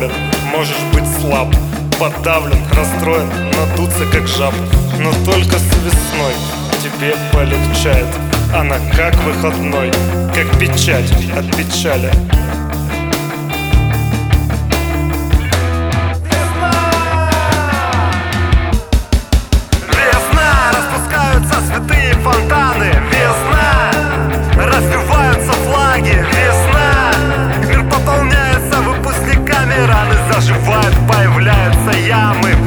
болен, можешь быть слаб, подавлен, расстроен, надуться как жаб. Но только с весной тебе полегчает. Она как выходной, как печать от печали. Цветы, фонтаны, весна, развиваются флаги, весна. Мир пополняется выпускниками, раны заживают, появляются ямы.